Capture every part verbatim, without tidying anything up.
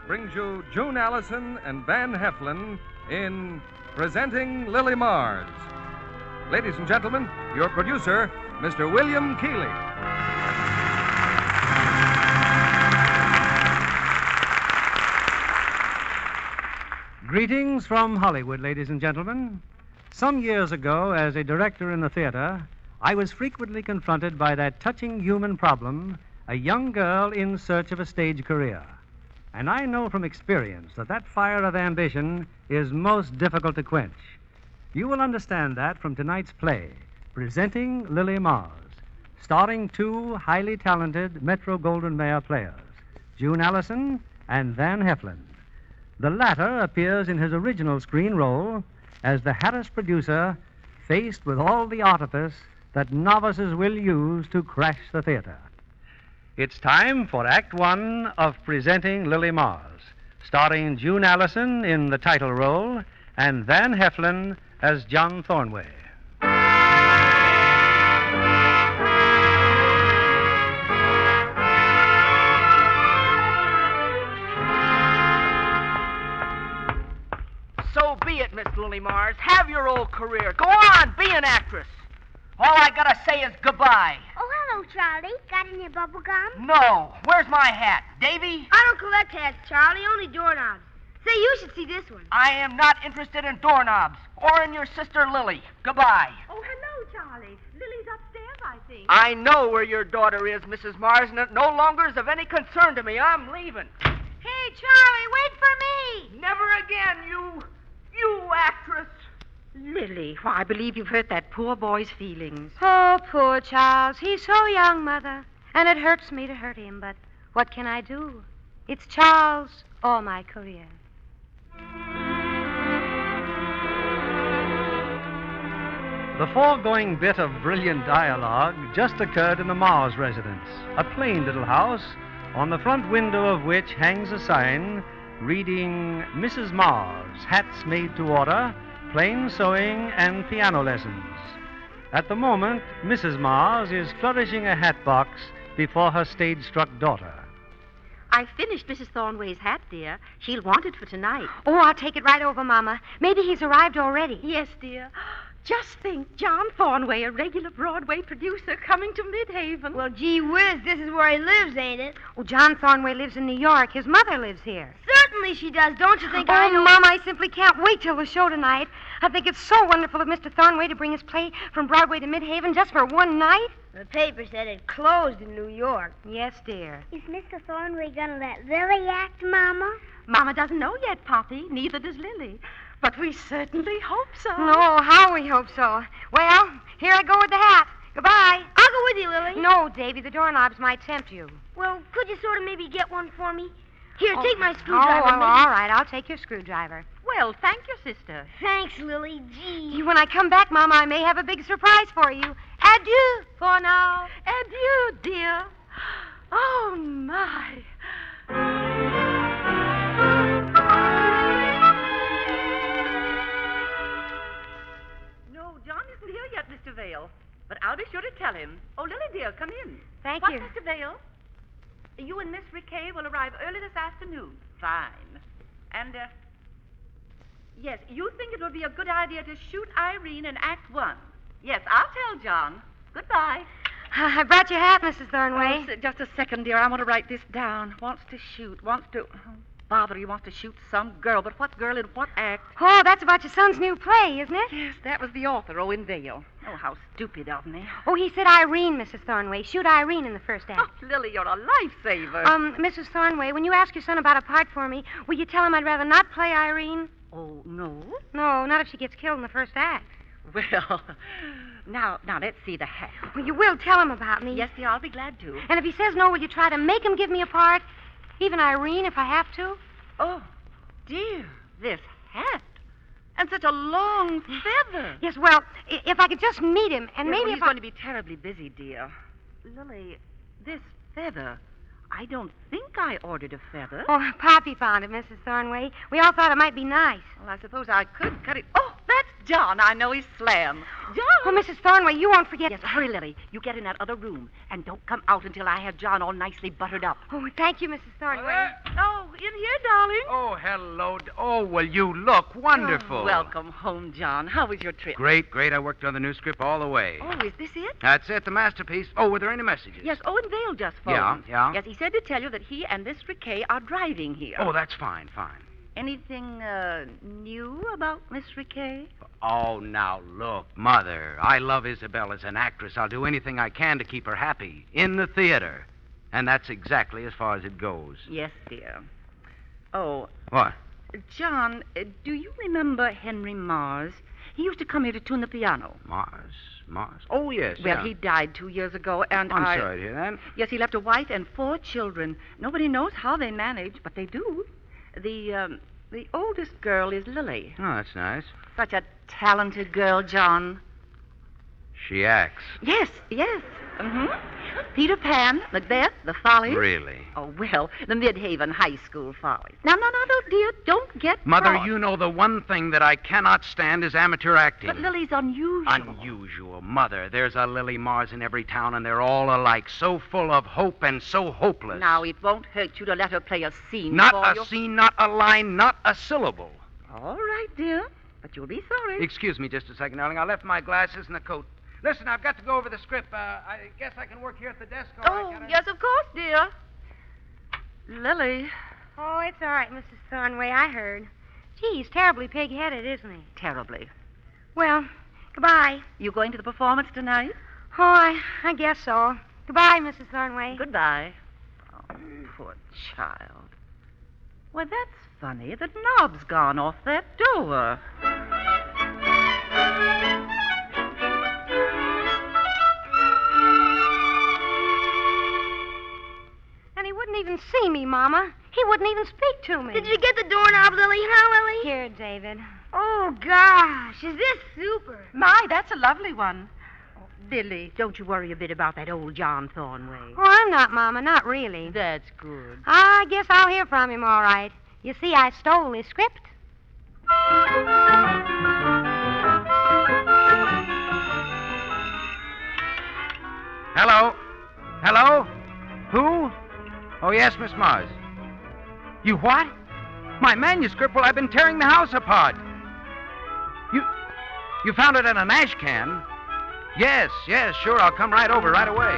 brings you June Allison and Van Heflin in Presenting Lily Mars. Ladies and gentlemen, your producer, Mister William Keighley. Greetings from Hollywood, ladies and gentlemen. Some years ago, as a director in the theater, I was frequently confronted by that touching human problem, a young girl in search of a stage career. And I know from experience that that fire of ambition is most difficult to quench. You will understand that from tonight's play, Presenting Lily Mars, starring two highly talented Metro-Goldwyn-Mayer players, June Allison and Van Heflin. The latter appears in his original screen role as the Harris producer faced with all the artifice that novices will use to crash the theater. It's time for Act One of Presenting Lily Mars, starring June Allison in the title role and Van Heflin as John Thornway. So be it, Miss Lily Mars. Have your old career. Go on, be an actress. All I gotta say is goodbye. Oh, hello, Charlie. Got any bubble gum? No. Where's my hat? Davy? I don't collect hats, Charlie. Only doorknobs. Say, you should see this one. I am not interested in doorknobs or in your sister Lily. Goodbye. Oh, hello, Charlie. Lily's upstairs, I think. I know where your daughter is, Missus Mars, and it no longer is of any concern to me. I'm leaving. Hey, Charlie, wait for me. Never again, you... you actress. Lily, why, I believe you've hurt that poor boy's feelings. Oh, poor Charles. He's so young, Mother. And it hurts me to hurt him, but what can I do? It's Charles or my career. The foregoing bit of brilliant dialogue just occurred in the Mars residence, a plain little house on the front window of which hangs a sign reading Missus Mars, hats made to order, plain sewing and piano lessons. At the moment, Missus Mars is flourishing a hat box before her stage-struck daughter. I finished Missus Thornway's hat, dear. She'll want it for tonight. Oh, I'll take it right over, Mama. Maybe he's arrived already. Yes, dear. Just think, John Thornway, a regular Broadway producer, coming to Midhaven. Well, gee whiz, this is where he lives, ain't it? Oh, John Thornway lives in New York. His mother lives here. Certainly she does. Don't you think oh, I know... Mama, I simply can't wait till the show tonight. I think it's so wonderful of Mister Thornway to bring his play from Broadway to Midhaven just for one night. The paper said it closed in New York. Yes, dear. Is Mister Thornway gonna let Lily act, Mama? Mama doesn't know yet, Poppy. Neither does Lily. But we certainly hope so. No, how we hope so. Well, here I go with the hat. Goodbye. I'll go with you, Lily. No, Davy, the doorknobs might tempt you. Well, could you sort of maybe get one for me? Here, oh, take my Oh, screwdriver. well, maybe. all right. I'll take your screwdriver. Well, thank you, sister. Thanks, Lily. Gee. When I come back, Mama, I may have a big surprise for you. Adieu for now. Adieu, dear. Oh, my. No, John isn't here yet, Mister Vale. But I'll be sure to tell him. Oh, Lily, dear, come in. Thank what, you. Mister Vale? You and Miss Riquet will arrive early this afternoon. Fine. And, uh, yes, you think it would be a good idea to shoot Irene in Act One. Yes, I'll tell John. Goodbye. I brought your hat, Missus Thornway. Oh, s- just a second, dear. I want to write this down. Wants to shoot. Wants to... Oh, bother, he wants to shoot some girl. But what girl in what act? Oh, that's about your son's new play, isn't it? Yes, that was the author, Owen Vale. Oh, how stupid of me. Oh, he said Irene, Missus Thornway. Shoot Irene in the first Oh, act. Lily, you're a lifesaver. Um, Missus Thornway, when you ask your son about a part for me, will you tell him I'd rather not play Irene? Oh, no? No, not if she gets killed in the first act. Well, now, now, let's see the hat. Well, you will tell him about me. Yes, dear, I'll be glad to. And if he says no, will you try to make him give me a part? Even Irene, if I have to? Oh, dear, this hat. And such a long feather. Yes, well, i- if I could just meet him, and Yes, maybe well, if he's I... going to be terribly busy, dear. Lily, this feather, I don't think I ordered a feather. Oh, Poppy found it, Missus Thornway. We all thought it might be nice. Well, I suppose I could cut it. Oh, that's John. I know he's slam. John! Oh, Missus Thornway, you won't forget... Yes, hurry, Lily. You get in that other room, and don't come out until I have John all nicely buttered up. Oh, thank you, Missus Thornway. Oh, in here, darling. Oh, hello. D- Oh, well, you look wonderful. Oh, welcome home, John. How was your trip? Great, great. I worked on the new script all the way. Oh, is this it? That's it, the masterpiece. Oh, were there any messages? Yes, Owen Vale just phoned. Yeah, yeah. Yes, he said to tell you that he and Miss Riquet are driving here. Oh, that's fine, fine. Anything uh, new about Miss Riquet? Oh, now, look, Mother, I love Isabel as an actress. I'll do anything I can to keep her happy in the theater. And that's exactly as far as it goes. Yes, dear. Oh, What? John, uh, do you remember Henry Mars? He used to come here to tune the piano. Mars? Mars? Oh, yes. Well, yeah. he died two years ago, and I'm I... sorry to hear that. Yes, he left a wife and four children. Nobody knows how they manage, but they do. The, um, the oldest girl is Lily. Oh, that's nice. Such a talented girl, John. She acts. Yes, yes. Mm-hmm. Peter Pan, Macbeth, The Follies. Really? Oh, well, the Midhaven High School Follies. Now, no, no, no, dear, don't get Mother, cross. you know the one thing that I cannot stand is amateur acting. But Lily's unusual. Unusual. Mother, there's a Lily Mars in every town, and they're all alike, so full of hope and so hopeless. Now, it won't hurt you to let her play a scene Not for a you. scene, not a line, not a syllable. All right, dear, but you'll be sorry. Excuse me just a second, darling. I left my glasses in the coat. Listen, I've got to go over the script. Uh, I guess I can work here at the desk. Or I Oh, gotta... yes, of course, dear. Lily. Oh, it's all right, Missus Thornway. I heard. Gee, he's terribly pig-headed, isn't he? Terribly. Well, goodbye. You going to the performance tonight? Oh, I, I guess so. Goodbye, Missus Thornway. Goodbye. Oh, poor child. Well, that's funny. The knob's gone off that door. And he wouldn't even see me, Mama. He wouldn't even speak to me. Did you get the doorknob, Lily? Huh, Lily? Here, David. Oh, gosh. Is this super? My, that's a lovely one. Oh, Lily, don't you worry a bit about that old John Thornway. Oh, I'm not, Mama. Not really. That's good. I guess I'll hear from him all right. You see, I stole his script. Hello? Hello? Who? Oh, yes, Miss Mars. You what? My manuscript? Well, I've been tearing the house apart. You... You found it in an ash can? Yes, yes, sure. I'll come right over right away.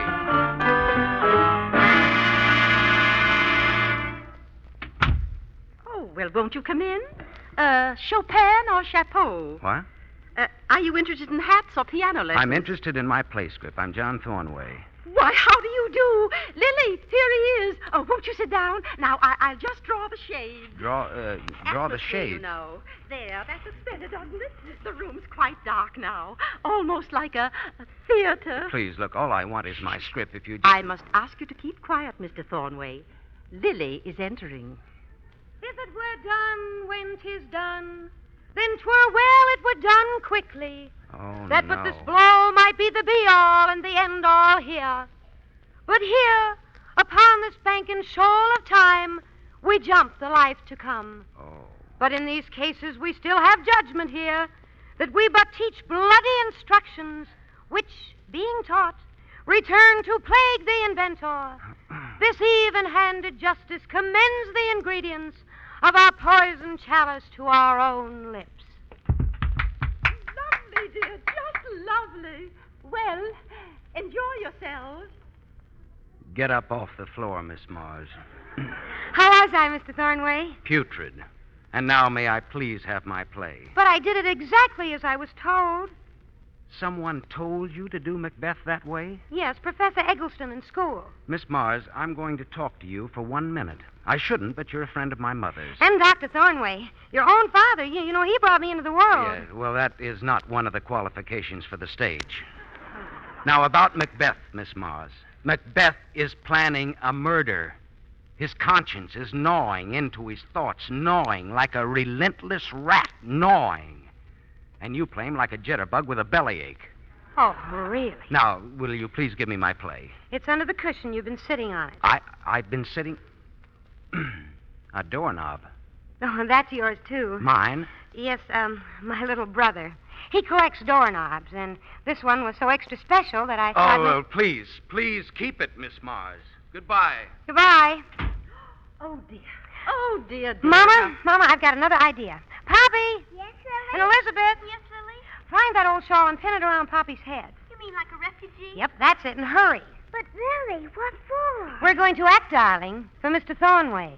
Oh, well, won't you come in? Uh, Chopin or Chapeau? What? Uh, are you interested in hats or piano lessons? I'm interested in my play script. I'm John Thornway. Why, how do you do? Lily, here he is. Oh, won't you sit down? Now, I- I'll just draw the shade. Draw, uh, draw the Atmosphere, you shade. know. There, that's a better, doesn't it? The room's quite dark now. Almost like a, a theater. Please, look, all I want is my script. If you just... I must ask you to keep quiet, Mister Thornway. Lily is entering. If it were done when 'tis done, then 'twere well it were done quickly. Oh, That no. but this blow might be the be-all and the end-all here. But here, upon this banking shoal of time, we jump the life to come. Oh. But in these cases we still have judgment here, that we but teach bloody instructions, which, being taught, return to plague the inventor. This even-handed justice commends the ingredients of our poison chalice to our own lips. Lovely, dear, just lovely. Well, enjoy yourselves. Get up off the floor, Miss Mars. How was I, Mister Thornway? Putrid. And now may I please have my play? But I did it exactly as I was told. Someone told you to do Macbeth that way? Yes, Professor Eggleston in school. Miss Mars, I'm going to talk to you for one minute. I shouldn't, but you're a friend of my mother's. And Doctor Thornway. Your own father. You, you know, he brought me into the world. Yeah, well, that is not one of the qualifications for the stage. Now, about Macbeth, Miss Mars. Macbeth is planning a murder. His conscience is gnawing into his thoughts, gnawing like a relentless rat, gnawing. And you play him like a jitterbug with a bellyache. Oh, really? Now, will you please give me my play? It's under the cushion. You've been sitting on it. I, I've been sitting... a doorknob. Oh, that's yours, too. Mine? Yes, um, my little brother. He collects doorknobs, and this one was so extra special that I thought... Oh, well, please, please keep it, Miss Mars. Goodbye. Goodbye. Oh, dear. Oh, Oh, dear, dear. Mama, Mama, I've got another idea. Poppy! Yes, Lily? And Elizabeth! Yes, Lily? Find that old shawl and pin it around Poppy's head. You mean like a refugee? Yep, that's it, and hurry. But, Lily, what for? We're going to act, darling, for Mister Thornway.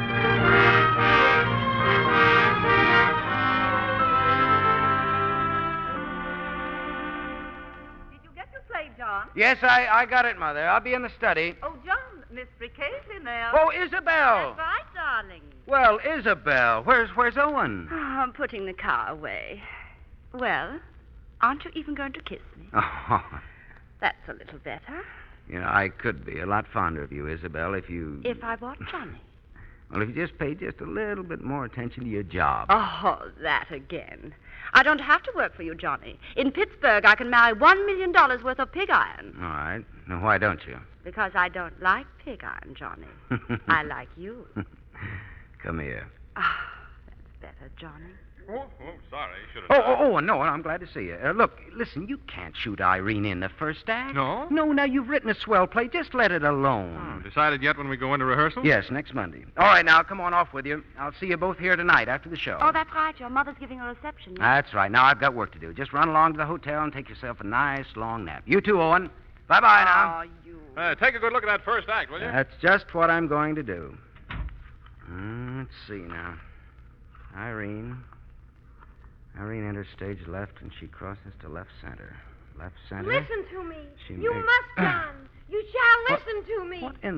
Did you get your plate, John? Yes, I, I got it, Mother. I'll be in the study. Oh, John, Miss Riquet's in there. Oh, Isabel. That's right, darling. Well, Isabel, where's where's Owen? Oh, I'm putting the car away. Well, aren't you even going to kiss me? Oh, That's a little better. you know, I could be a lot fonder of you, Isabel, if you... If I bought Johnny. Well, if you just paid just a little bit more attention to your job. Oh, that again. I don't have to work for you, Johnny. In Pittsburgh, I can marry one million dollars worth of pig iron. All right. Now, why don't you? Because I don't like pig iron, Johnny. I like you. Come here. Ah, that's better, Johnny. Oh, oh sorry. Should Oh, oh, oh, no, I'm glad to see you. Uh, look, listen, you can't shoot Irene in the first act. No? No, now you've written a swell play. Just let it alone. Oh, decided yet when we go into rehearsal? Yes, next Monday. All right, now, come on off with you. I'll see you both here tonight after the show. Oh, that's right. Your mother's giving a reception. That's right. Now I've got work to do. Just run along to the hotel and take yourself a nice long nap. You too, Owen. Bye-bye now. Oh, you. Uh, take a good look at that first act, will you? That's just what I'm going to do. Mm, let's see now. Irene. Irene enters stage left, and she crosses to left center. Left center. Listen to me. She You makes- must, John. You shall What- listen to me. What in...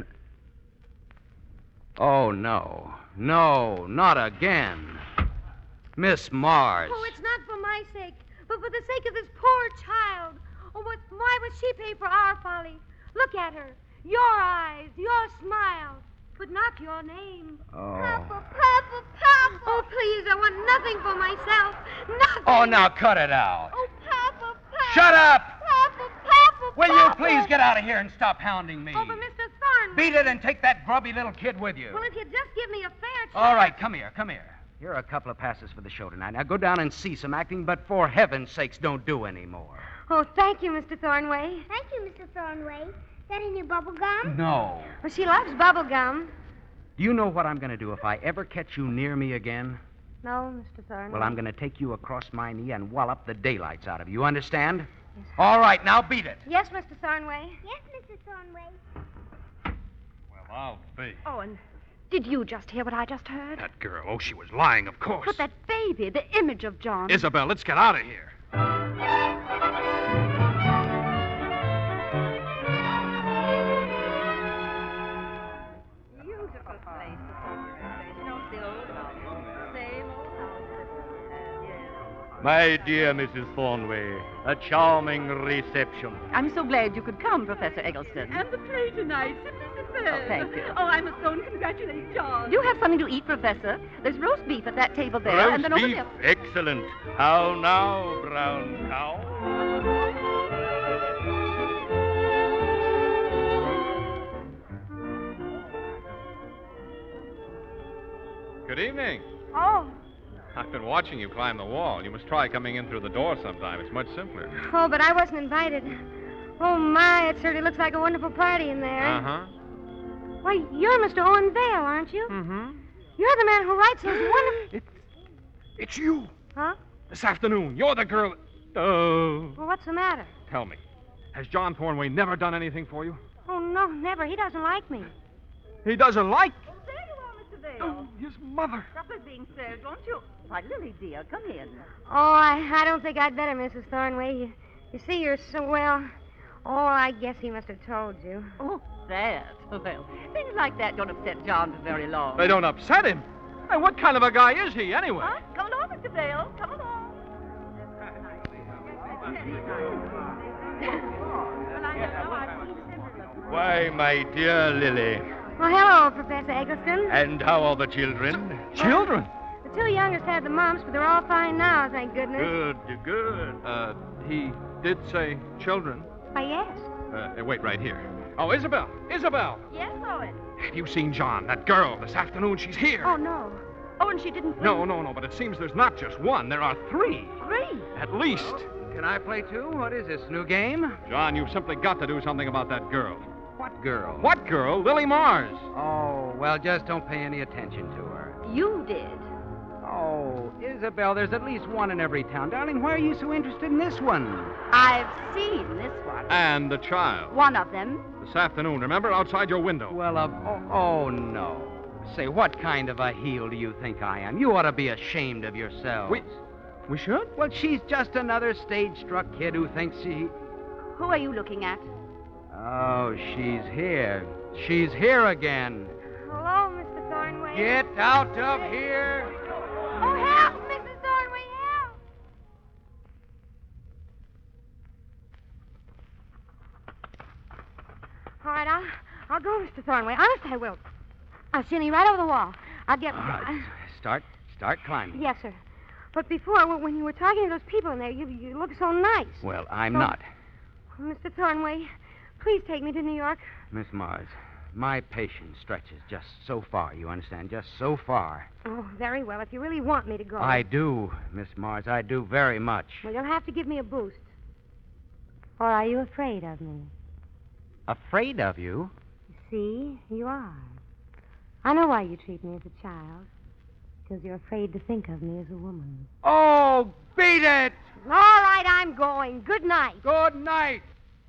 Oh, no. No, not again. Miss Mars. Oh, it's not for my sake, but for the sake of this poor child. Oh, what, why would she pay for our folly? Look at her. Your eyes, your smile, but not your name. Oh. Papa, Papa, Papa. Oh, please, I want nothing for myself. Nothing. Oh, now cut it out. Oh, Papa, Papa. Shut up! Papa, Papa, Will you Papa. please get out of here and stop hounding me? Oh, but Mister Thornway. Beat it and take that grubby little kid with you. Well, if you just give me a fair chance. All right, come here, come here. Here are a couple of passes for the show tonight. Now go down and see some acting, but for heaven's sakes, don't do any more. Oh, thank you, Mister Thornway. Thank you, Mister Thornway. That in your bubble gum? No. Well, she loves bubble gum. Do you know what I'm going to do if I ever catch you near me again? No, Mister Thornway. Well, I'm going to take you across my knee and wallop the daylights out of you. Understand? Yes. All right, now beat it. Yes, Mister Thornway. Yes, Mister Thornway. Well, I'll be. Oh, and did you just hear what I just heard? That girl. Oh, she was lying, of course. But that baby, the image of John. Isabel, let's get out of here. Beautiful place. You know, the old house. Same old house. Yes. My dear Missus Thornway, a charming reception. I'm so glad you could come, Professor Eggleston. And the play tonight, simply superb. Oh, thank you. Oh, I must go and congratulate John. Do you have something to eat, Professor? There's roast beef at that table there, Roast and then over beef, there. excellent. How now, brown cow? Good evening. Oh. I've been watching you climb the wall. You must try coming in through the door sometime. It's much simpler. Oh, but I wasn't invited. Oh, my, it certainly looks like a wonderful party in there. Uh-huh. Why, you're Mister Owen Vale, aren't you? Mm-hmm. You're the man who writes those wonderful... It's, it's you. Huh? This afternoon. You're the girl... Oh. Well, what's the matter? Tell me, has John Thornway never done anything for you? Oh, no, never. He doesn't like me. He doesn't like... Oh, there you are, Mister Vale. Oh, his mother. Supper's being served, won't you? Why, Lily, dear, come in. Oh, I, I don't think I'd better, Missus Thornway. You, you see, you're so well... Oh, I guess he must have told you. Oh, that. Well, things like that don't upset John for very long. They don't upset him. Hey, what kind of a guy is he, anyway? Huh? Come along, Mister Vale. Come along. Why, my dear Lily. Well, hello, Professor Eggleston. And how are the children? Children? The two youngest had the mumps, but they're all fine now, thank goodness. Good, good. Uh, he did say children. Why, yes. Uh, wait, right here. Oh, Isabel. Isabel. Yes, Owen. Have you seen John? That girl, this afternoon, she's here. Oh, no. Oh, and she didn't... No, no, no, but it seems there's not just one. There are three. Three? At least. Can I play too? What is this, new game? John, you've simply got to do something about that girl. What girl? What girl? Lily Mars. Oh, well, just don't pay any attention to her. You did. Oh, Isabel, there's at least one in every town. Darling, why are you so interested in this one? I've seen this one. And the child. One of them. This afternoon, remember? Outside your window. Well, uh, oh, oh, no. Say, what kind of a heel do you think I am? You ought to be ashamed of yourself. We, we should? Well, she's just another stage-struck kid who thinks she... Who are you looking at? Oh, she's here. She's here again. Hello, Mister Thornway. Get out of here. Oh, help, Missus Thornway, help. All right, I'll, I'll go, Mister Thornway. Honest, I will. I'll send you right over the wall. I'll get... All right, start, start climbing. Yes, sir. But before, when you were talking to those people in there, you, you looked so nice. Well, I'm So- not. Mister Thornway, please take me to New York. Miss Mars, my patience stretches just so far, you understand? Just so far. Oh, very well, if you really want me to go. I do, Miss Mars. I do very much. Well, you'll have to give me a boost. Or are you afraid of me? Afraid of you? See, you are. I know why you treat me as a child. Because you're afraid to think of me as a woman. Oh, beat it! All right, I'm going. Good night. Good night.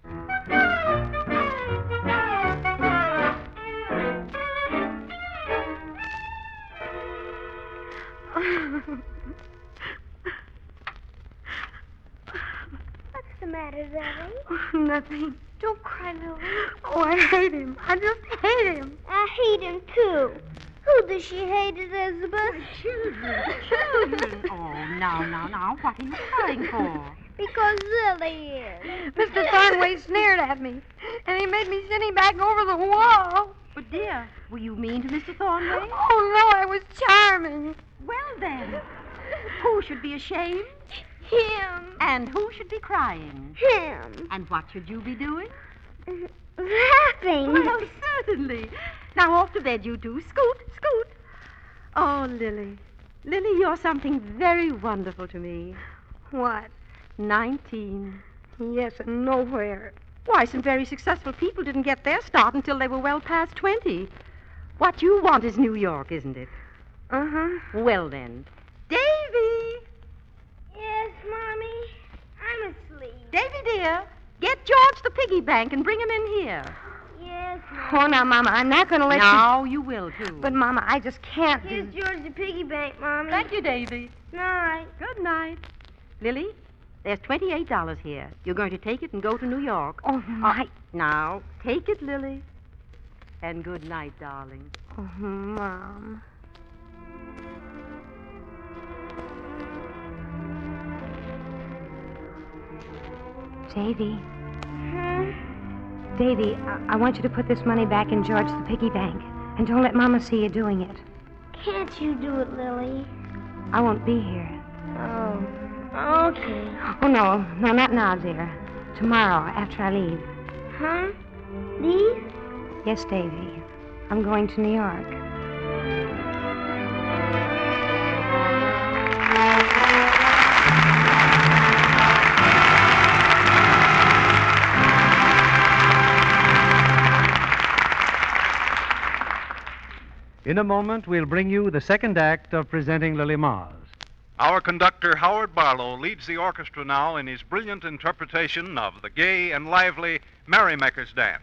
What's the matter, Lily? Nothing. Don't cry, Lily. Oh, I hate him. I just hate him. I hate him, too. Who does she hate, Elizabeth? Children, children. Oh, now, now, now, what are you crying for? Because Lily is. Mister Thornway sneered at me, and he made me send him back over the wall. But, dear, were you mean to Mister Thornway? Oh, no, I was charming. Well, then, who should be ashamed? Him. And who should be crying? Him. And what should you be doing? Laughing. Well, certainly. Now, off to bed, you two. Scoot, scoot. Oh, Lily. Lily, you're something very wonderful to me. What? Nineteen. Yes, and nowhere. Why, some very successful people didn't get their start until they were well past twenty. What you want is New York, isn't it? Uh-huh. Well, then. Davy! Yes, Mommy. I'm asleep. Davy, dear, get George the piggy bank and bring him in here. Yes, Mommy. Oh, now, Mama, I'm not going to let Now you will, too. you... But, Mama, I just can't Here's do... George the piggy bank, Mommy. Thank you, Davy. Night. Good night. Lily, there's twenty-eight dollars here. You're going to take it and go to New York. Oh, my... Now, take it, Lily. And good night, darling. Oh, Mom. Davy. Huh? Davy, I-, I want you to put this money back in George the piggy bank. And don't let Mama see you doing it. Can't you do it, Lily? I won't be here. Oh. Okay. Oh, no. No, not now, dear. Tomorrow, after I leave. Huh? Leave? Yes, Davy. I'm going to New York. In a moment, we'll bring you the second act of Presenting Lily Mars. Our conductor, Howard Barlow, leads the orchestra now in his brilliant interpretation of the gay and lively Merrymaker's Dance.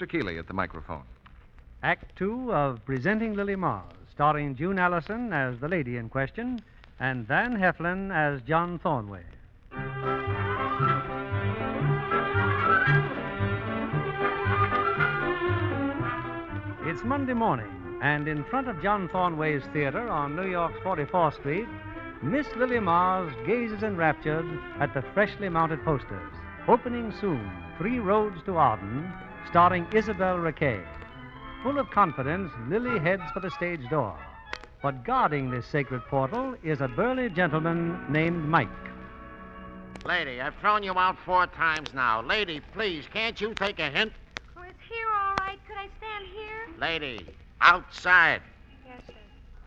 Keeley at the microphone. Act two of Presenting Lily Mars, starring June Allison as the lady in question and Van Heflin as John Thornway. It's Monday morning, and in front of John Thornway's theater on New York's forty-fourth Street, Miss Lily Mars gazes enraptured at the freshly mounted posters. Opening soon, Three Roads to Arden, starring Isabel Raquet. Full of confidence, Lily heads for the stage door. But guarding this sacred portal is a burly gentleman named Mike. Lady, I've thrown you out four times now. Lady, please, can't you take a hint? Oh, it's here, all right. Could I stand here? Lady, outside. Yes, sir.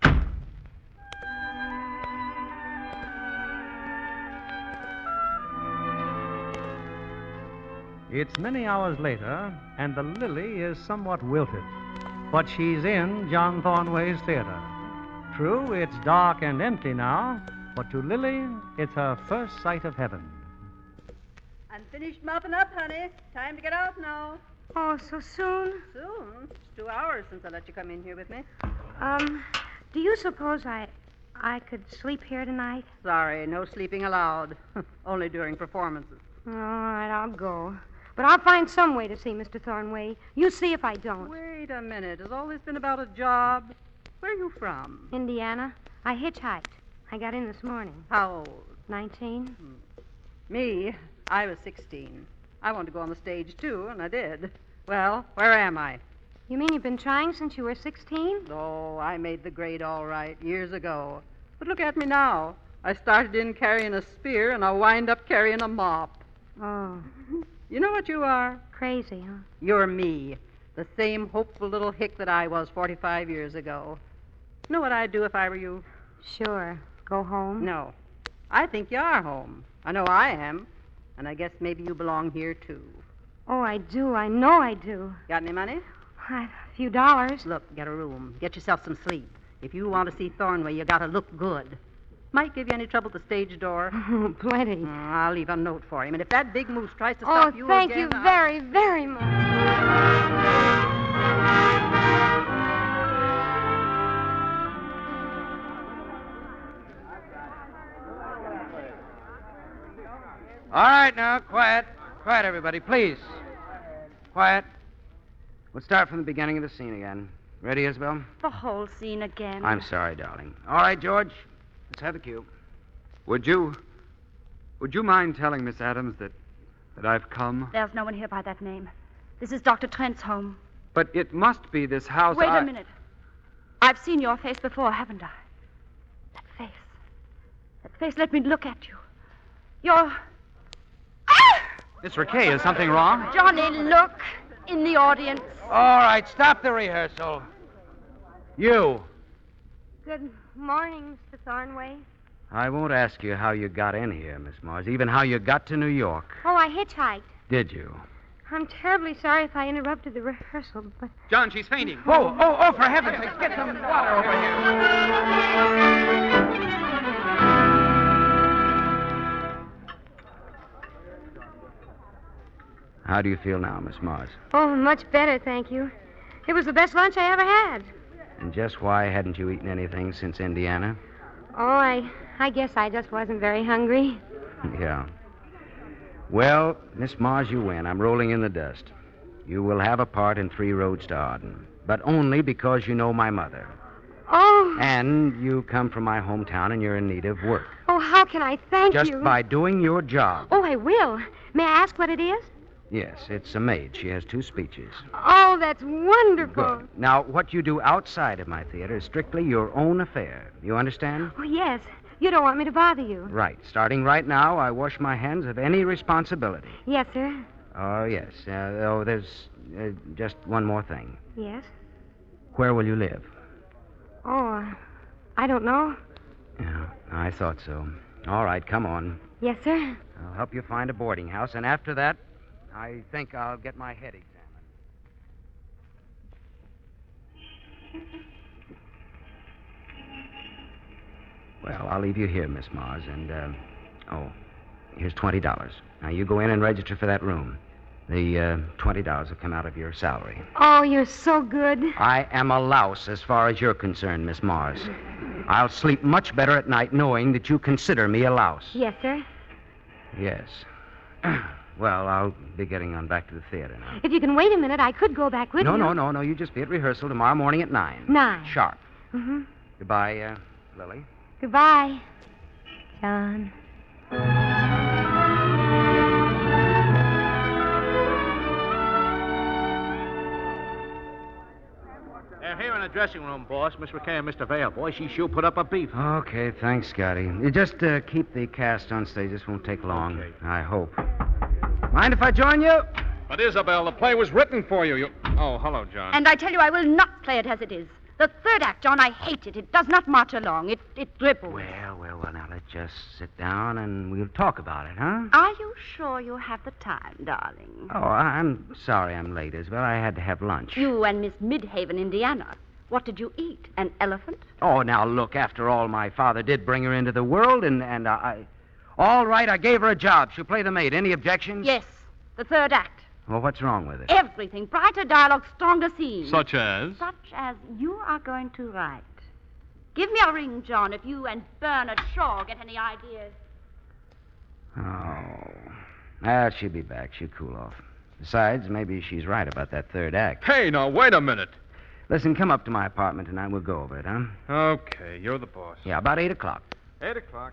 It's many hours later, and the Lily is somewhat wilted. But she's in John Thornway's theater. True, it's dark and empty now, but to Lily, it's her first sight of heaven. I'm finished mopping up, honey. Time to get out now. Oh, so soon? Soon? It's two hours since I let you come in here with me. Um, do you suppose I I could sleep here tonight? Sorry, no sleeping allowed. Only during performances. All right, I'll go. But I'll find some way to see Mister Thornway. You see if I don't. Wait a minute. Has all this been about a job? Where are you from? Indiana. I hitchhiked. I got in this morning. How old? Nineteen. Hmm. Me, I was sixteen. I wanted to go on the stage, too, and I did. Well, where am I? You mean you've been trying since you were sixteen? Oh, I made the grade all right years ago. But look at me now. I started in carrying a spear, and I wind up carrying a mop. Oh. You know what you are? Crazy, huh? You're me. The same hopeful little hick that I was forty-five years ago. Know what I'd do if I were you? Sure. Go home? No. I think you are home. I know I am. And I guess maybe you belong here, too. Oh, I do. I know I do. Got any money? A few dollars. Look, get a room. Get yourself some sleep. If you want to see Thornway, you gotta look good. Might give you any trouble at the stage door? Plenty. Uh, I'll leave a note for him. And if that big moose tries to oh, stop you thank again... you I'll... very, very much. All right, now, quiet. Quiet, everybody, please. Quiet. We'll start from the beginning of the scene again. Ready, Isabel? The whole scene again. I'm sorry, darling. All right, George. Let's have the cue. Would you... Would you mind telling Miss Adams that... that I've come? There's no one here by that name. This is Doctor Trent's home. But it must be this house. Wait I... a minute. I've seen your face before, haven't I? That face. That face, let me look at you. You're... Miss Raquet, is something wrong? Johnny, look. In the audience. All right, stop the rehearsal. You. Good morning, Mister Thornway. I won't ask you how you got in here, Miss Mars, even how you got to New York. Oh, I hitchhiked. Did you? I'm terribly sorry if I interrupted the rehearsal, but... John, she's fainting. Oh, oh, oh, for heaven's sake, get some water over here. How do you feel now, Miss Mars? Oh, much better, thank you. It was the best lunch I ever had. And just why hadn't you eaten anything since Indiana? Oh, I, I guess I just wasn't very hungry. Yeah. Well, Miss Mars, you win. I'm rolling in the dust. You will have a part in Three Roads to Arden, but only because you know my mother. Oh. And you come from my hometown and you're in need of work. Oh, how can I thank Just you? Just by doing your job. Oh, I will. May I ask what it is? Yes, it's a maid. She has two speeches. Oh, that's wonderful. Good. Now, what you do outside of my theater is strictly your own affair. You understand? Oh, yes. You don't want me to bother you. Right. Starting right now, I wash my hands of any responsibility. Yes, sir. Oh, yes. Uh, oh, there's uh, just one more thing. Yes? Where will you live? Oh, I don't know. Yeah, I thought so. All right, come on. Yes, sir. I'll help you find a boarding house, and after that, I think I'll get my head examined. Well, I'll leave you here, Miss Mars, and, uh, oh, here's twenty dollars. Now, you go in and register for that room. The uh, twenty dollars will come out of your salary. Oh, you're so good. I am a louse as far as you're concerned, Miss Mars. I'll sleep much better at night knowing that you consider me a louse. Yes, sir. Yes. Well, I'll be getting on back to the theater now. If you can wait a minute, I could go back with no, you. No, no, no, no. You just be at rehearsal tomorrow morning at nine. Nine. Sharp. Mm-hmm. Goodbye, uh, Lily. Goodbye, John. They're here in the dressing room, boss. Miss McKay and Mister Vale. Boy, she sure put up a beat. Okay, thanks, Scotty. You just uh, keep the cast on stage. This won't take long, Okay. I hope. Mind if I join you? But, Isabel, the play was written for you. you... Oh, hello, John. And I tell you, I will not play it as it is. The third act, John, I hate it. It does not march along. It it dribbles. Well, well, well, now let's just sit down and we'll talk about it, huh? Are you sure you have the time, darling? Oh, I- I'm sorry I'm late, Isabel. I had to have lunch. You and Miss Midhaven, Indiana. What did you eat? An elephant? Oh, now, look, after all, my father did bring her into the world, and, and I... All right, I gave her a job. She'll play the maid. Any objections? Yes, the third act. Well, what's wrong with it? Everything. Brighter dialogue, stronger scenes. Such as? Such as you are going to write. Give me a ring, John, if you and Bernard Shaw get any ideas. Oh. Ah, she'll be back. She'll cool off. Besides, maybe she's right about that third act. Hey, now, wait a minute. Listen, come up to my apartment tonight. We'll go over it, huh? Okay, you're the boss. Yeah, about eight o'clock. Eight o'clock.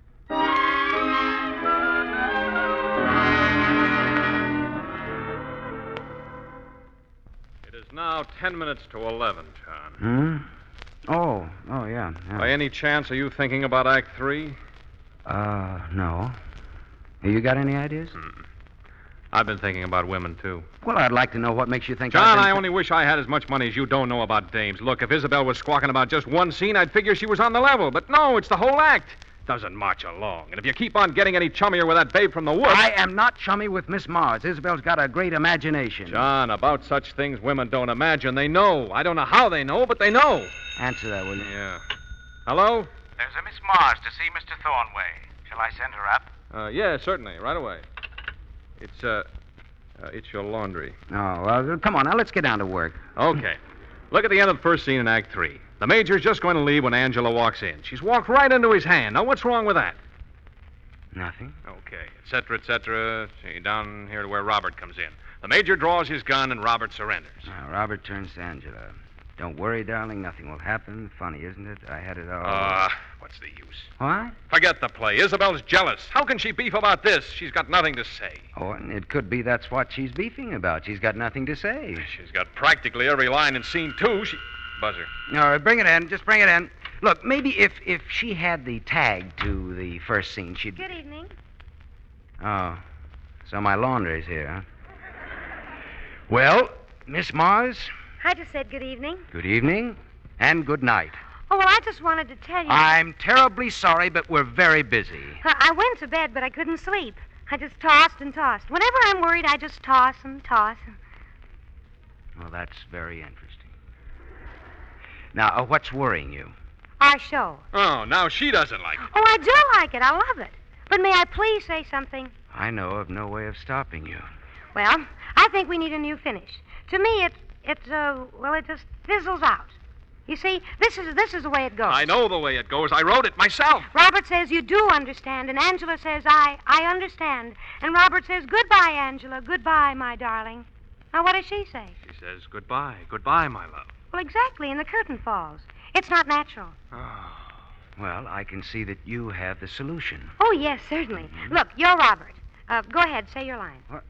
It is now ten minutes to eleven, John. Hmm? Oh, oh, yeah. yeah. By any chance, are you thinking about Act Three? Uh, no. You got any ideas? Hmm. I've been thinking about women, too. Well, I'd like to know what makes you think... John, I've been I only wish I had as much money as you don't know about dames. Look, if Isabel was squawking about just one scene, I'd figure she was on the level. But no, it's the whole act. Doesn't march along. And if you keep on getting any chummier with that babe from the woods... I am not chummy with Miss Mars. Isabel's got a great imagination. John, about such things women don't imagine. They know. I don't know how they know, but they know. Answer that, will you? Yeah. Hello? There's a Miss Mars to see Mister Thornway. Shall I send her up? Uh, yeah, certainly. Right away. It's, uh... Uh, it's your laundry. Oh, well, come on. Now, let's get down to work. Okay. Look at the end of the first scene in Act Three. The Major's just going to leave when Angela walks in. She's walked right into his hand. Now, what's wrong with that? Nothing. Okay, et cetera, et cetera. See, down here to where Robert comes in. The Major draws his gun and Robert surrenders. Now, Robert turns to Angela. Don't worry, darling. Nothing will happen. Funny, isn't it? I had it all... Ah, uh, what's the use? What? Forget the play. Isabel's jealous. How can she beef about this? She's got nothing to say. Oh, and it could be that's what she's beefing about. She's got nothing to say. She's got practically every line in scene two. She... Buzzer. All right, bring it in. Just bring it in. Look, maybe if, if she had the tag to the first scene, she'd... Good evening. Oh, so my laundry's here, huh? Well, Miss Mars... I just said good evening. Good evening, and good night. Oh, well, I just wanted to tell you... I'm terribly sorry, but we're very busy. I, I went to bed, but I couldn't sleep. I just tossed and tossed. Whenever I'm worried, I just toss and toss. And... Well, that's very interesting. Now, uh, what's worrying you? Our show. Oh, now she doesn't like it. Oh, I do like it. I love it. But may I please say something? I know of no way of stopping you. Well, I think we need a new finish. To me, it's, it's, uh, well, it just fizzles out. You see, this is this is the way it goes. I know the way it goes. I wrote it myself. Robert says you do understand, and Angela says I, I understand. And Robert says, goodbye, Angela, goodbye, my darling. Now, what does she say? She says, goodbye, goodbye, my love. Well, exactly, and the curtain falls. It's not natural. Oh. Well, I can see that you have the solution. Oh, yes, certainly. Mm-hmm. Look, you're Robert. Uh, go ahead, say your line. What?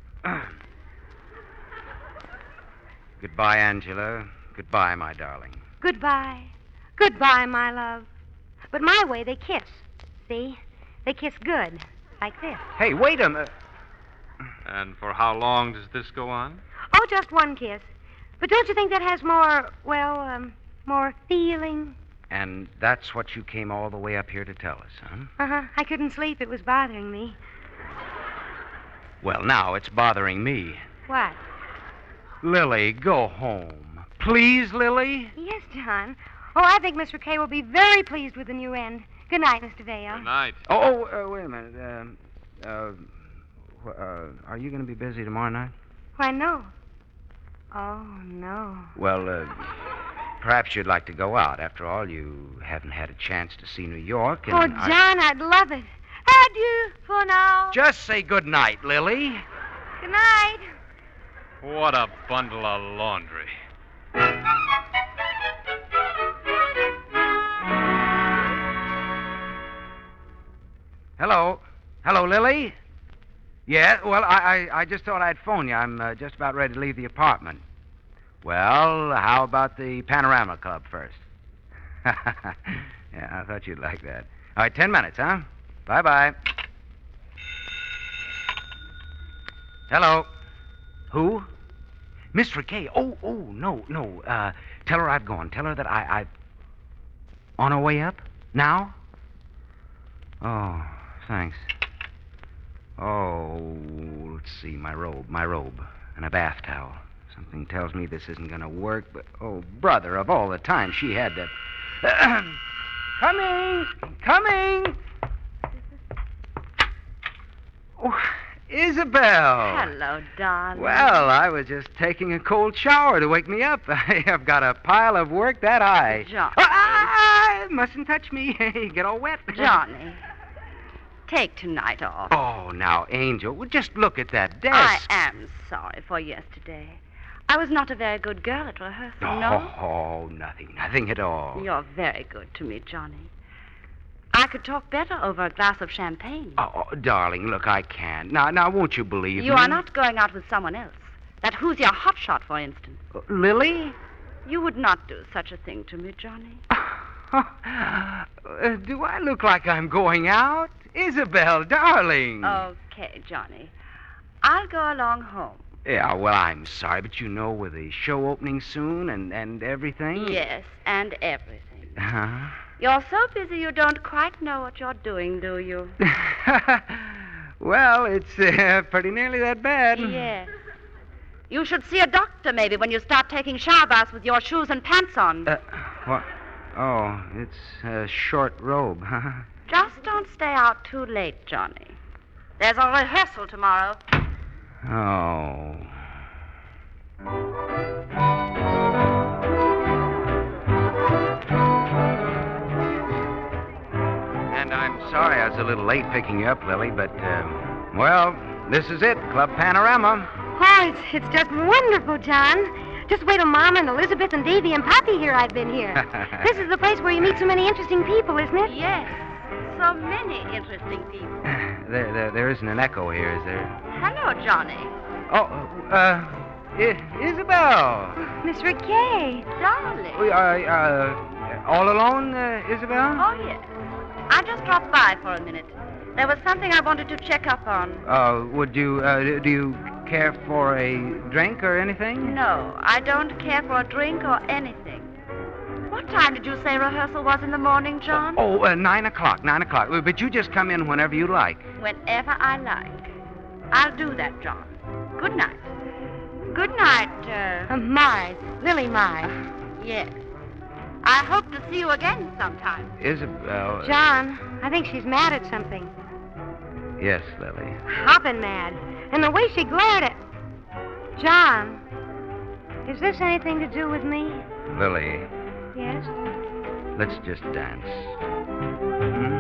Goodbye, Angela. Goodbye, my darling. Goodbye. Goodbye, my love. But my way, they kiss. See? They kiss good. Like this. Hey, wait a minute. And for how long does this go on? Oh, just one kiss. But don't you think that has more, well, um, more feeling? And that's what you came all the way up here to tell us, huh? Uh-huh. I couldn't sleep. It was bothering me. Well, now it's bothering me. What? Lily, go home. Please, Lily? Yes, John. Oh, I think Mister Kay will be very pleased with the new end. Good night, Mister Vale. Good night. Oh, oh uh, wait a minute. Uh, uh, uh, are you going to be busy tomorrow night? Why, no. Oh, no. Well, uh, perhaps you'd like to go out. After all, you haven't had a chance to see New York. And Oh, I- John, I'd love it. Adieu for now. Just say good night, Lily. Good night. What a bundle of laundry. Hello. Hello, Lily? Yeah, well, I, I, I just thought I'd phone you. I'm uh, just about ready to leave the apartment. Well, how about the Panorama Club first? Yeah, I thought you'd like that. All right, ten minutes, huh? Bye-bye. Hello. Who? Miss Riquet. Oh, oh, no, no. Uh, tell her I've gone. Tell her that I, I... On her way up? Now? Oh, thanks. Oh, let's see. My robe, my robe, and a bath towel. Something tells me this isn't going to work, but, oh, brother, of all the time she had to... Coming! Coming! Oh, Isabel! Hello, darling. Well, I was just taking a cold shower to wake me up. I've got a pile of work that high. Johnny. Ah, mustn't touch me. Get all wet. Johnny, take tonight off. Oh, now, Angel, well, just look at that desk. I am sorry for yesterday. I was not a very good girl at rehearsal, oh, no? Oh, nothing, nothing at all. You're very good to me, Johnny. I could talk better over a glass of champagne. Oh, oh, darling, look, I can't. Now, now, won't you believe You me? are not going out with someone else. That who's your hotshot, for instance. Uh, Lily? You would not do such a thing to me, Johnny. Uh, do I look like I'm going out? Isabel, darling. Okay, Johnny. I'll go along home. Yeah, well, I'm sorry, but you know, with the show opening soon and, and everything. Yes, and everything. Huh? You're so busy you don't quite know what you're doing, do you? Well, it's uh, pretty nearly that bad. Yes. You should see a doctor, maybe, when you start taking shower baths with your shoes and pants on. Uh, what? Oh, it's a short robe, huh? Just don't stay out too late, Johnny. There's a rehearsal tomorrow. Oh. And I'm sorry I was a little late picking you up, Lily, but, uh, well, this is it, Club Panorama. Oh, it's, it's just wonderful, John. Just wait till Mama and Elizabeth and Davy and Poppy hear I've been here. This is the place where you meet so many interesting people, isn't it? Yes. So many interesting people. There, there, there isn't an echo here, is there? Hello, Johnny. Oh, uh, I- Isabel. Miss Riquet. Darling. We are, uh, all alone, uh, Isabel? Oh, yes. I just dropped by for a minute. There was something I wanted to check up on. Uh, would you, uh, do you care for a drink or anything? No, I don't care for a drink or anything. What time did you say rehearsal was in the morning, John? Oh, uh, nine o'clock, nine o'clock. Uh, But you just come in whenever you like. Whenever I like. I'll do that, John. Good night. Good night, uh... Uh, Mars. Lily Mars. Yes. I hope to see you again sometime. Isabel. uh, John, I think she's mad at something. Yes, Lily. Hopping mad. And the way she glared at... John, is this anything to do with me? Lily, Yes? let's just dance. Hmm?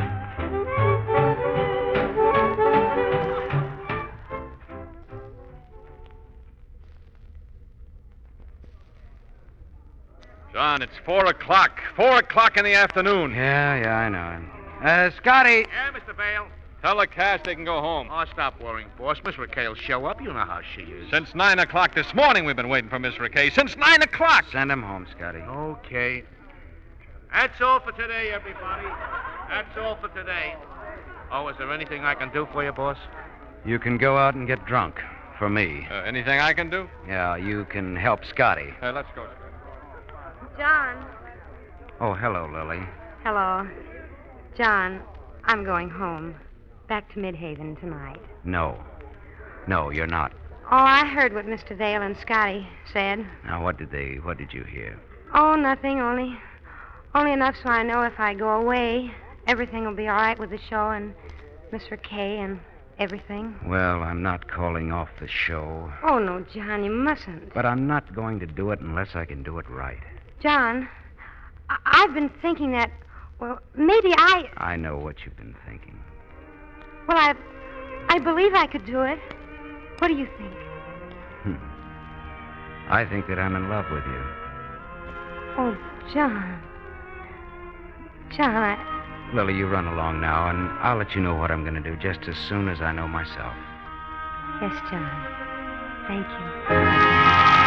John, it's four o'clock. Four o'clock in the afternoon. Yeah, yeah, I know. Uh, Scotty. Yeah, Mister Vale. Tell the cast they can go home. Oh, stop worrying, boss. Miss Riquet will show up. You know how she is. Since nine o'clock this morning, we've been waiting for Miss Riquet. Since nine o'clock. Send him home, Scotty. Okay. That's all for today, everybody. That's all for today. Oh, is there anything I can do for you, boss? You can go out and get drunk. For me. Uh, anything I can do? Yeah, you can help Scotty. Uh, let's go. John. Oh, hello, Lily. Hello. John, I'm going home. Back to Midhaven tonight. No. No, you're not. Oh, I heard what Mister Vale and Scotty said. Now, what did they, what did you hear? Oh, nothing, only... Only enough so I know if I go away, everything will be all right with the show and Miss Riquet and everything. Well, I'm not calling off the show, Oh, no, John, you mustn't. but I'm not going to do it unless I can do it right. John, I- I've been thinking that, well, maybe I. I know what you've been thinking. Well, I. I believe I could do it. What do you think? Hmm. I think that I'm in love with you. Oh, John. John, I. Lily, you run along now, and I'll let you know what I'm going to do just as soon as I know myself. Yes, John. Thank you.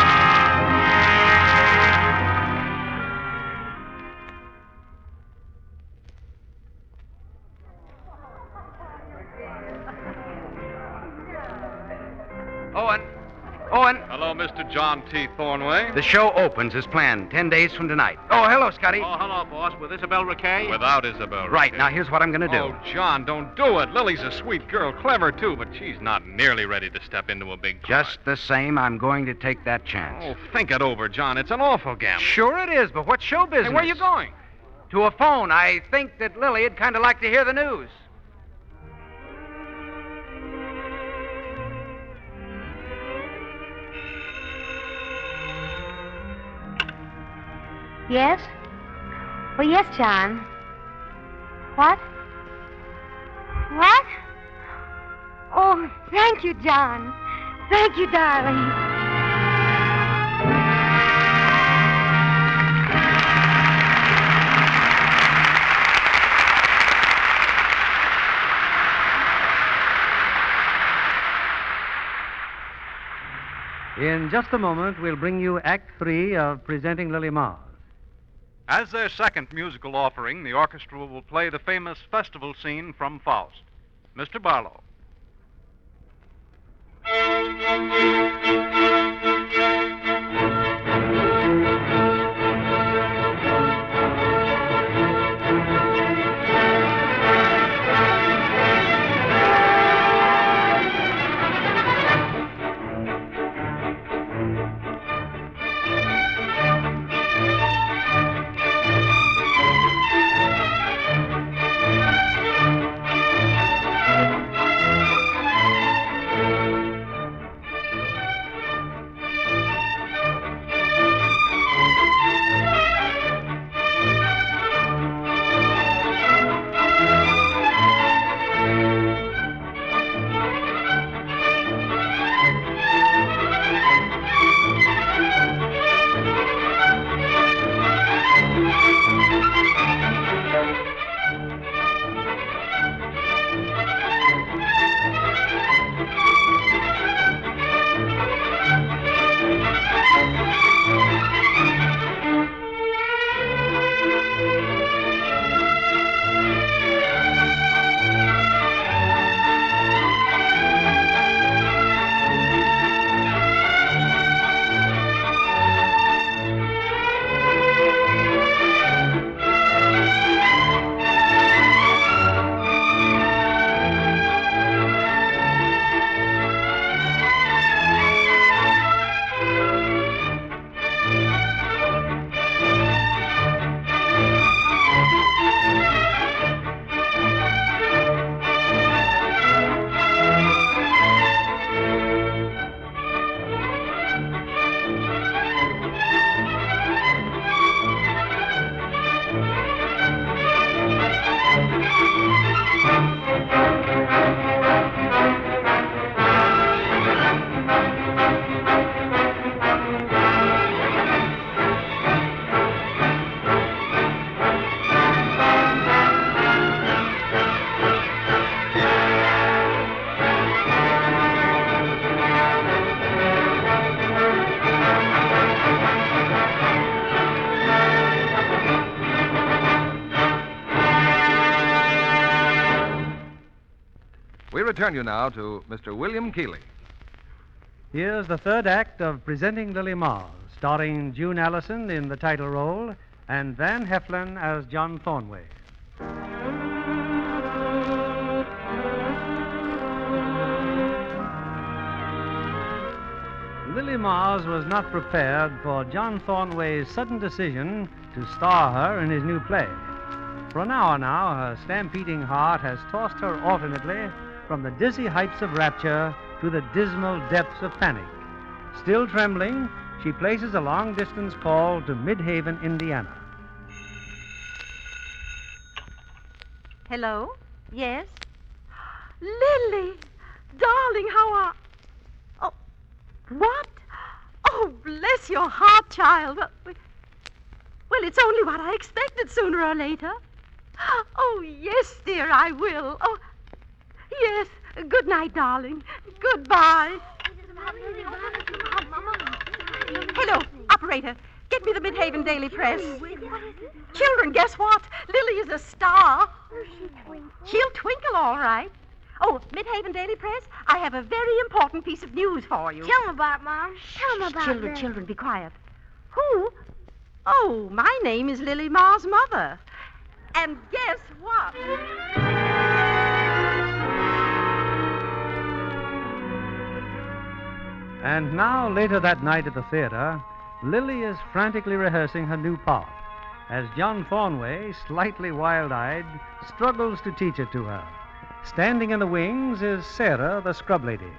Owen! Owen! Hello, Mister John T. Thornway. The show opens as planned ten days from tonight. Oh, hello, Scotty. Oh, hello, boss. With Isabel Riquet? Without Isabel. Right, Riquet. now here's what I'm going to do. Oh, John, don't do it. Lily's a sweet girl, clever, too, but she's not nearly ready to step into a big part. Just the same, I'm going to take that chance. Oh, think it over, John. It's an awful gamble. Sure it is, but what's show business? Hey, where are you going? To a phone. I think that Lily'd kind of like to hear the news. Yes? Well, yes, John. What? What? Oh, thank you, John. Thank you, darling. In just a moment, we'll bring you Act Three of Presenting Lily Mars. As their second musical offering, the orchestra will play the famous festival scene from Faust. Mister Barlow. We return you now to Mister William Keighley. Here's the third act of Presenting Lily Mars, starring June Allison in the title role and Van Heflin as John Thornway. Lily Mars was not prepared for John Thornway's sudden decision to star her in his new play. For an hour now, her stampeding heart has tossed her alternately from the dizzy heights of rapture to the dismal depths of panic. Still trembling, she places a long-distance call to Midhaven, Indiana. Hello? Yes? Lily! Darling, how are... Oh, what? Oh, bless your heart, child. Well, it's only what I expected sooner or later. Oh, yes, dear, I will. Oh, yes. Good night, darling. Goodbye. Hello, operator. Get me the Midhaven Daily Press. Children, guess what? Lily is a star. She'll twinkle, all right. Oh, Midhaven Daily Press, I have a very important piece of news for you. Tell 'em about it, Mom. Tell 'em about Children, it. children, be quiet. Who? Oh, my name is Lily Marr's mother. And guess what? And now, later that night at the theater, Lily is frantically rehearsing her new part as John Thornway, slightly wild-eyed, struggles to teach it to her. Standing in the wings is Sarah, the scrub lady.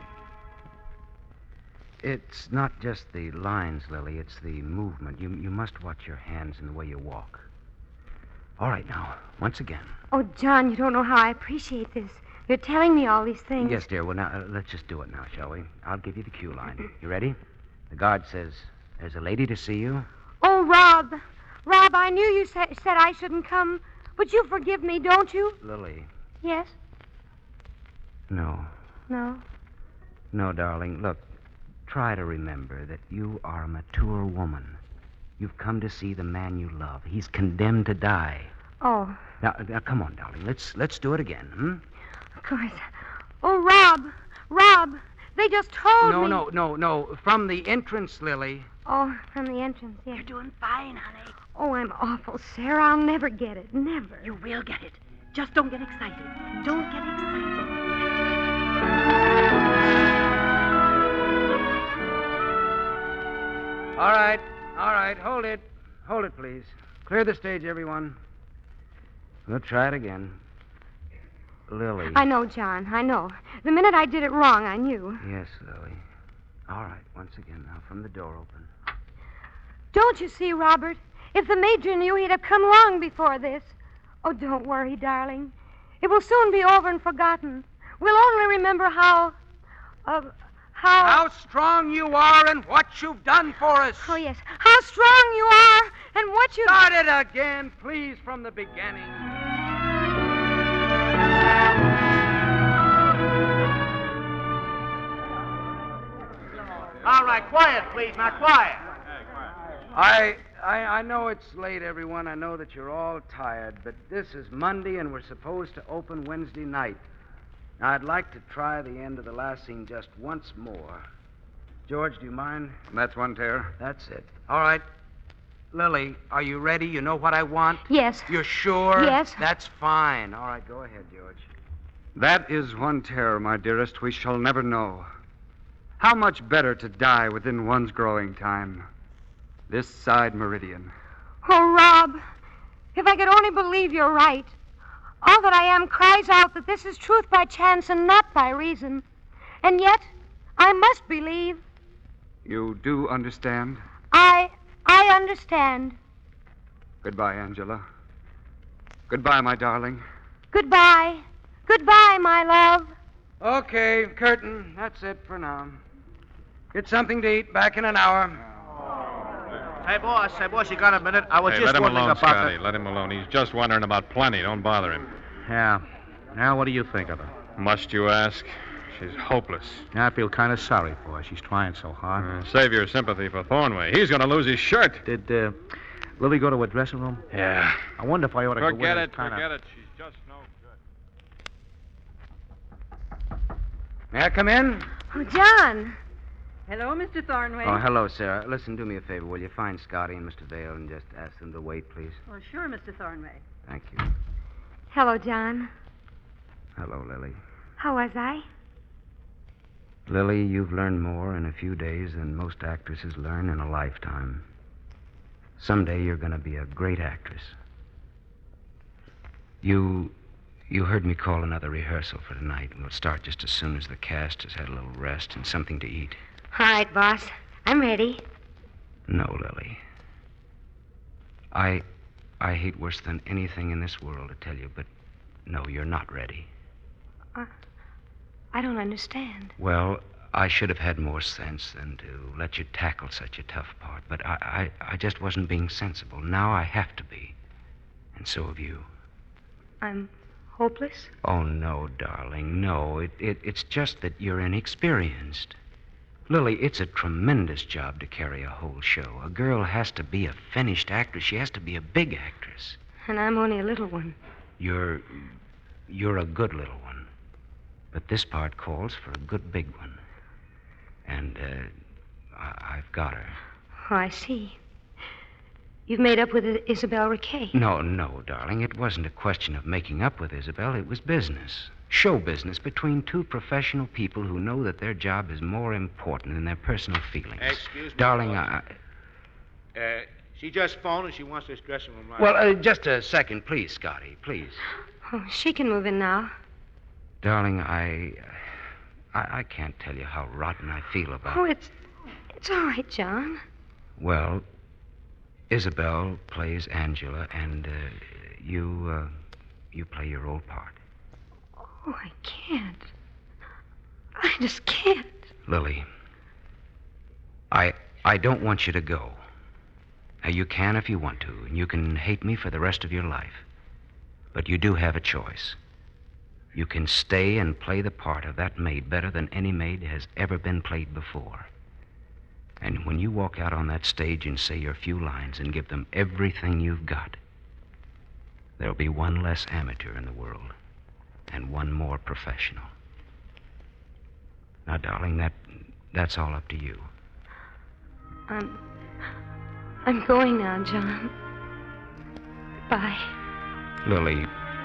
It's not just the lines, Lily. It's the movement. You, you must watch your hands and the way you walk. All right, now, once again. Oh, John, you don't know how I appreciate this. You're telling me all these things. Yes, dear. Well, now, uh, let's just do it now, shall we? I'll give you the cue line. You ready? The guard says, "There's a lady to see you." Oh, Rob. Rob, I knew you sa- said I shouldn't come, but you forgive me, don't you? Lily. Yes? No. No? No, darling. Look, try to remember that you are a mature woman. You've come to see the man you love. He's condemned to die. Oh, Now, now come on, darling. Let's let's do it again, hmm? of course. Oh, Rob. Rob, they just told No, me... no, no, no. From the entrance, Lily. Oh, from the entrance, yes. You're doing fine, honey. Oh, I'm awful, Sarah. I'll never get it. Never. You will get it. Just don't get excited. Don't get excited. All right, all right. Hold it. Hold it, please. Clear the stage, everyone. We'll try it again. Lily. I know, John. I know. The minute I did it wrong, I knew. Yes, Lily. All right, once again now, from the door open. Don't you see, Robert? If the Major knew, he'd have come long before this. Oh, don't worry, darling. It will soon be over and forgotten. We'll only remember how... Uh, how... How strong you are and what you've done for us. Oh, yes. How strong you are and what you... Start it again, please, from the beginning. All right, quiet, please. Now, quiet. I, I I know it's late, everyone. I know that you're all tired, but this is Monday, and we're supposed to open Wednesday night. Now, I'd like to try the end of the last scene just once more. George, do you mind? That's one tear. That's it. All right. Lily, are you ready? You know what I want? Yes. You're sure? Yes. That's fine. All right, go ahead, George. That is one terror, my dearest, we shall never know. How much better to die within one's growing time. This side meridian. Oh, Rob, if I could only believe you're right. All that I am cries out that this is truth by chance and not by reason. And yet, I must believe. You do understand? I... I understand. Goodbye, Angela. Goodbye, my darling. Goodbye. Goodbye, my love. Okay, curtain. That's it for now. Get something to eat. Back in an hour. Hey, boss. Hey, boss, you got a minute? I was Hey, just let him wondering alone, about Scotty. Let him alone. He's just wondering about plenty. Don't bother him. the... Yeah. Now, what do you think of her? Must you ask? She's hopeless. I feel kind of sorry for her. She's trying so hard. Uh, save your sympathy for Thornway. He's going to lose his shirt. Did uh, Lily go to her dressing room? Yeah. I wonder if I ought to go Forget in it. and kinda... Forget it. She's just no good. May I come in? Oh, John. Hello, Mister Thornway. Oh, hello, Sarah. Listen, do me a favor, will you? Find Scotty and Mister Vale and just ask them to wait, please. Oh, sure, Mister Thornway. Thank you. Hello, John. Hello, Lily. How was I? Lily, you've learned more in a few days than most actresses learn in a lifetime. Someday you're going to be a great actress. You You heard me call another rehearsal for tonight. We'll start just as soon as the cast has had a little rest and something to eat. All right, boss. I'm ready. No, Lily. I I hate worse than anything in this world to tell you, but no, you're not ready. Uh, I don't understand. Well, I should have had more sense than to let you tackle such a tough part, but I, I, I just wasn't being sensible. Now I have to be. And so have you. I'm hopeless? Oh, no, darling, no. It, it, it's just that you're inexperienced. Lily, it's a tremendous job to carry a whole show. A girl has to be a finished actress. She has to be a big actress. And I'm only a little one. You're... you're a good little one. But this part calls for a good big one. And, uh, I- I've got her. Oh, I see. You've made up with Isabel Riquet. No, no, darling. It wasn't a question of making up with Isabel. It was business. Show business between two professional people who know that their job is more important than their personal feelings. Excuse me. Darling, I... Uh, she just phoned and she wants this dressing room right. Well, uh, just a second, please, Scotty, please. Oh, she can move in now. Darling, I... I, I can't tell you how rotten I feel about Oh, it's... it's all right, John. Well, Isabel plays Angela, and uh, you, uh, you play your old part. Oh, I can't. I just can't. Lily, I, I don't want you to go. Now, you can if you want to, and you can hate me for the rest of your life. But you do have a choice. You can stay and play the part of that maid better than any maid has ever been played before. And when you walk out on that stage and say your few lines and give them everything you've got, there'll be one less amateur in the world and one more professional. Now, darling, that that's all up to you. I'm... I'm going now, John. Bye. Lily,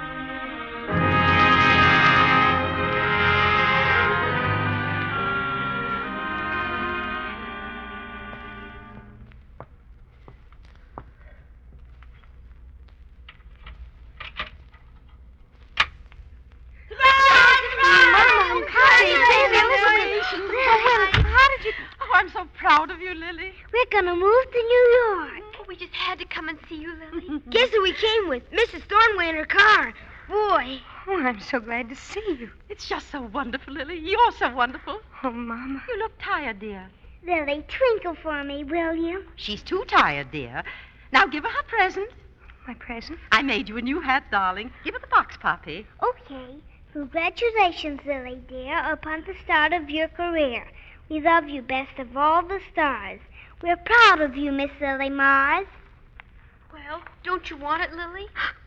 I'm so proud of you, Lily. We're gonna move to New York. Oh, we just had to come and see you, Lily. Guess who we came with? Missus Thornway in her car. Boy. Oh, I'm so glad to see you. It's just so wonderful, Lily. You're so wonderful. Oh, Mama. You look tired, dear. Lily, twinkle for me, will you? She's too tired, dear. Now give her her present. My present? I made you a new hat, darling. Give her the box, Poppy. Okay. Congratulations, Lily, dear, upon the start of your career. We love you best of all the stars. We're proud of you, Miss Lily Mars. Well, don't you want it, Lily?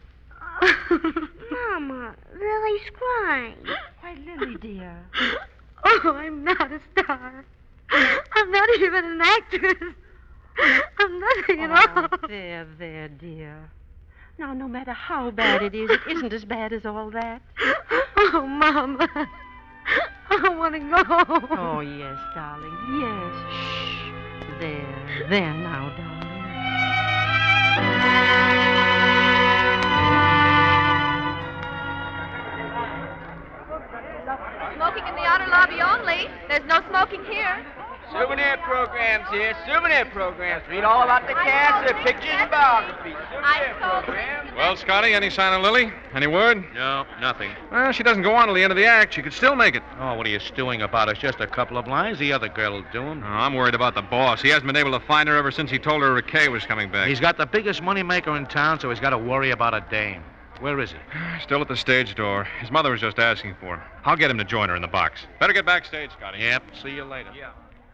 Mama, Lily's crying. Why, Lily, dear. Oh, I'm not a star. I'm not even an actress. I'm nothing at all. Oh, there, there, dear. Now, no matter how bad it is, it isn't as bad as all that. Oh, Mama. I want to go home. Oh, yes, darling. Yes. Shh. There, there now, darling. Smoking in the outer lobby only. There's no smoking here. Souvenir programs here. Souvenir programs. Read all about the cast, their pictures, and biographies. Souvenir programs. Well, Scotty, any sign of Lily? Any word? No, nothing. Well, she doesn't go on till the end of the act. She could still make it. Oh, what are you stewing about? It's just a couple of lines. The other girl will do them. Oh, I'm worried about the boss. He hasn't been able to find her ever since he told her Riquet was coming back. He's got the biggest moneymaker in town, so he's got to worry about a dame. Where is he? Still at the stage door. His mother was just asking for him. I'll get him to join her in the box. Better get backstage, Scotty. Yep. See you later. Yeah.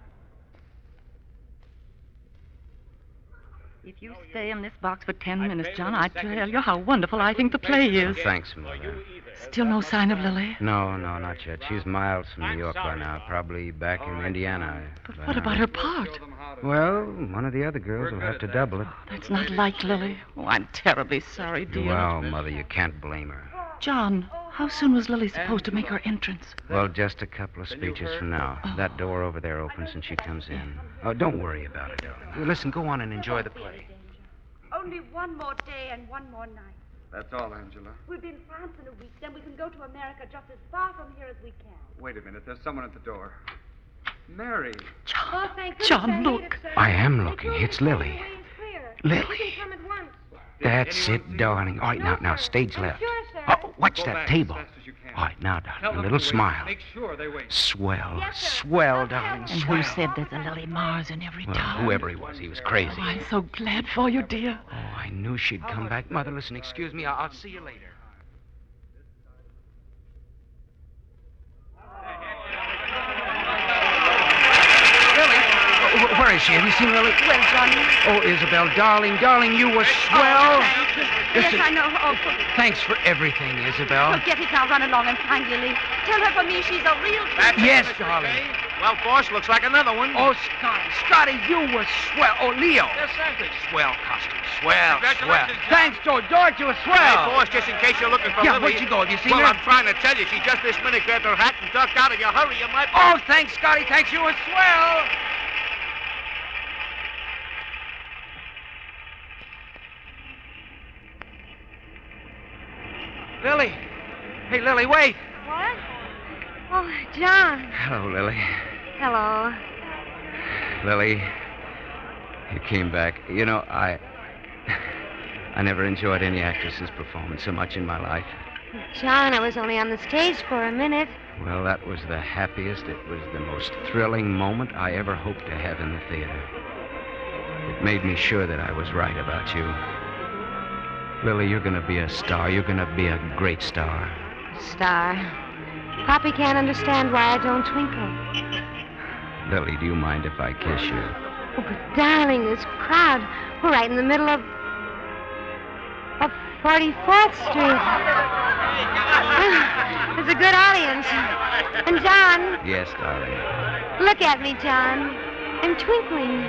If you stay in this box for ten minutes, John, I tell you how wonderful I think the play is. Thanks, Mother. Still no sign of Lily? No, no, not yet. She's miles from New York by now, probably back in Indiana. But what about her part? Well, one of the other girls will have to double it. That's not like Lily. Oh, I'm terribly sorry, dear. Well, Mother, you can't blame her. John, how soon was Lily supposed to make her entrance? Well, just a couple of speeches from now. That door over there opens and she comes in. Oh, don't worry about it, darling. Listen, go on and enjoy the play. Only one more day and one more night. That's all, Angela. We'll be in France in a week. Then we can go to America just as far from here as we can. Wait a minute. There's someone at the door. Mary. Oh, thank goodness John, I made look. it, sir. I am They looking. told me It's to go Lily. away and clear. Lily. You can come at once. That's it, darling. All right, now, now, stage left. Sure, sir. Oh, watch Go that back table. as fast as you can. All right, now, Tell darling, a them little to wait. smile. Make sure they wait. Swell, Yes, sir. swell, darling, And And swell. who said there's a Lily Mars in every Well, town? whoever he was, he was crazy. Oh, I'm so glad for you, dear. Oh, I knew she'd come back. Mother, listen, excuse me. I'll, I'll see you later. Lily? Wh- Where is she? Have you seen Lily? Well, Johnny. Oh, Isabel, darling, darling, you were swell. Yes, Listen, I know. Oh, thanks for everything, Isabel. forget it now. Run along and find Lily. Tell her for me she's a real That's it, Yes, Miss darling. McKay. Well, boss, looks like another one. Oh, Scotty, Scotty, you were swell. Oh, Leo. Yes, sir. Swell costume. Swell, swell. Congratulations, John. Thanks, Joe George, you were swell. Hey, boss, just in case you're looking for Yeah, Lily. where'd she go? Have you seen well, her? I'm trying to tell you. She just this minute grabbed her hat and ducked out of you. Hurry, you might... Oh, thanks, Scotty. Thanks, you were swell. Lily. Hey, Lily, wait. What? Oh, John. Hello, Lily. Hello. Lily, you came back. You know, I. I never enjoyed any actress's performance so much in my life. John, I was only on the stage for a minute. Well, that was the happiest, it was the most thrilling moment I ever hoped to have in the theater. It made me sure that I was right about you. Lily, you're going to be a star. You're going to be a great star. Star. Poppy can't understand why I don't twinkle. Lily, do you mind if I kiss you? Oh, but darling, this crowd. We're right in the middle of... of forty-fourth Street. It's a good audience. And John, Yes, darling. look at me, John. I'm twinkling.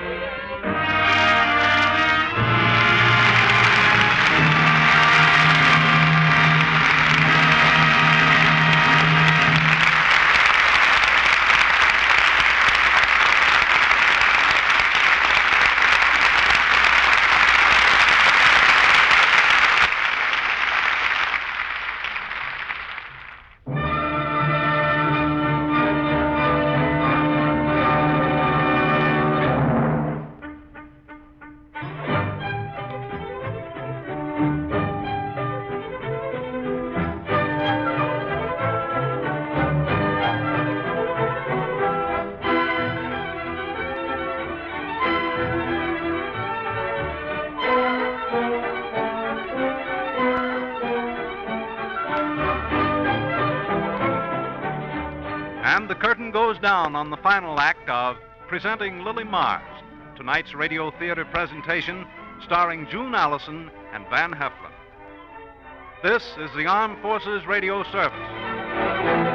And the curtain goes down on the final act of Presenting Lily Mars, tonight's radio theater presentation starring June Allison and Van Heflin. This is the Armed Forces Radio Service.